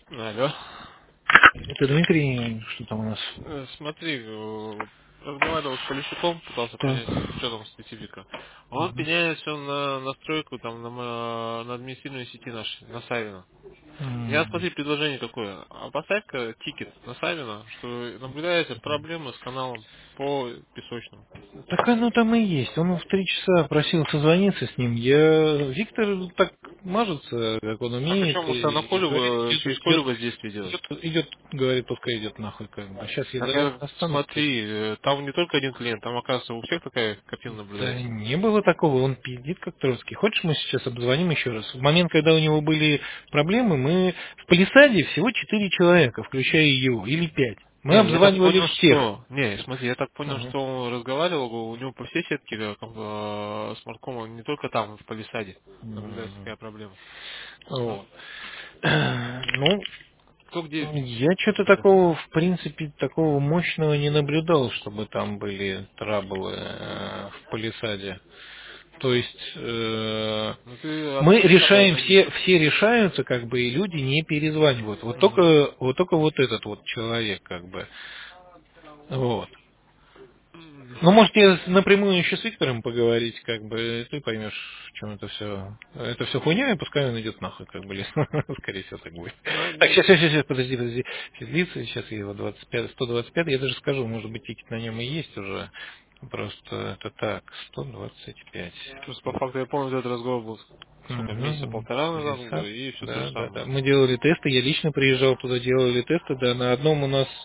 Алло. Это Дмитрий, что там у нас? Смотри, разговаривал с Полищуком, пытался Так. понять, что там специфика. Он Мгм. меняет все на настройку там на административной сети нашей, на Савина. Я М. смотри, предложение какое. А поставь-ка тикет на Савина, что наблюдается проблемы с каналом по песочному. Так оно там и есть. Он в 3 часа просил созвониться с ним. Виктор так мажется, как он А умеет, причем может на и поле, говорит, через поле воздействие делать. говорит, пускай идет нахуй, как бы. Сейчас я Так заряд я, достану. смотри, там не только один клиент, там оказывается у всех такая картина Да наблюдается. не было такого, он пиздит как троцкий. Хочешь, мы сейчас обзвоним еще раз? В момент, когда у него были проблемы, мы в Палисаде всего 4 человека, включая его, или 5. Мы Не, я так обзванивали понял, всех. что... Не, смотри, я так понял, Ага. что он разговаривал, у него по всей сетке смарткома, не только там, в Палисаде, наблюдается М. такая проблема. Вот. Ну, Кто где я что-то это? такого, в принципе, такого мощного не наблюдал, чтобы там были траблы в Палисаде. То есть Ну ты мы открой сам, решаем, зайди. все решаются, как бы, и люди не перезванивают. Угу. Вот только вот этот вот человек, как бы. Вот. Ну, может, я напрямую еще с Виктором поговорить, как бы, ты поймешь, в чем это все. Это все хуйня, и пускай он идет нахуй, как бы, скорее всего, так будет. Так, сейчас, подожди. Физлица, сейчас я его 25, 125, я даже скажу, может быть, тикет на нем и есть уже. Просто это так, 125. Просто по факту я помню, этот разговор был, сколько, месяца Угу. полтора назад, Лиса. и все то же самое. Да. Мы делали тесты, я лично приезжал туда, делали тесты, да, на одном у нас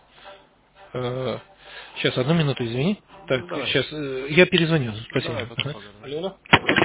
сейчас, одну минуту, извини. Так, Ну давай. сейчас, я перезвоню, спасибо. Давай, потом Ага. поговорим. Алло.